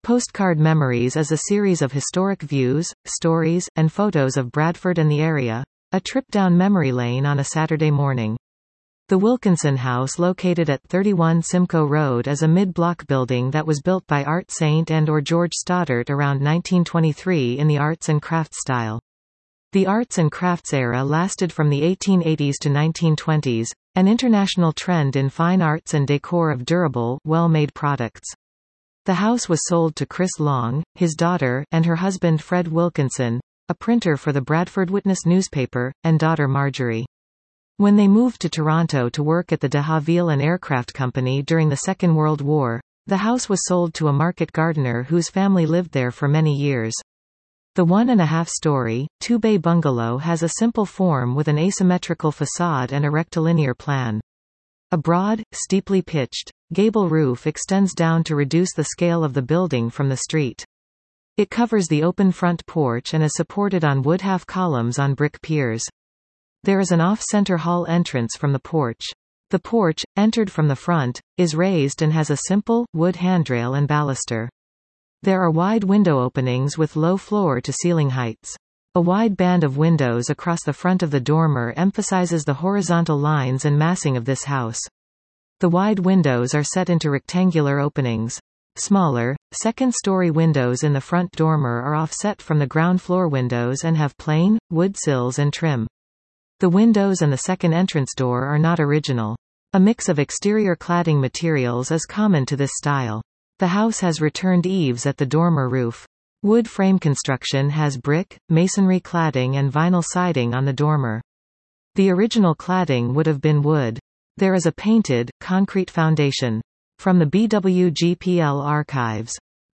Postcard Memories is a series of historic views, stories, and photos of Bradford and the area. A trip down memory lane on a Saturday morning. The Wilkinson House, located at 31 Simcoe Road, is a mid-block building that was built by Art Saint and/or George Stoddart around 1923 in the arts and crafts style. The arts and crafts era lasted from the 1880s to 1920s, an international trend in fine arts and decor of durable, well-made products. The house was sold to Chris Long, his daughter, and her husband Fred Wilkinson, a printer for the Bradford Witness newspaper, and daughter Marjorie. When they moved to Toronto to work at the de Havilland and Aircraft Company during the Second World War, the house was sold to a market gardener whose family lived there for many years. The 1.5-story, two-bay bungalow has a simple form with an asymmetrical facade and a rectilinear plan. A broad, steeply pitched, gable roof extends down to reduce the scale of the building from the street. It covers the open front porch and is supported on wood half-columns on brick piers. There is an off-center hall entrance from the porch. The porch, entered from the front, is raised and has a simple, wood handrail and baluster. There are wide window openings with low floor-to-ceiling heights. A wide band of windows across the front of the dormer emphasizes the horizontal lines and massing of this house. The wide windows are set into rectangular openings. Smaller, second-story windows in the front dormer are offset from the ground floor windows and have plain, wood sills and trim. The windows and the second entrance door are not original. A mix of exterior cladding materials is common to this style. The house has returned eaves at the dormer roof. Wood frame construction has brick, masonry cladding and vinyl siding on the dormer. The original cladding would have been wood. There is a painted, concrete foundation. From the BWGPL archives.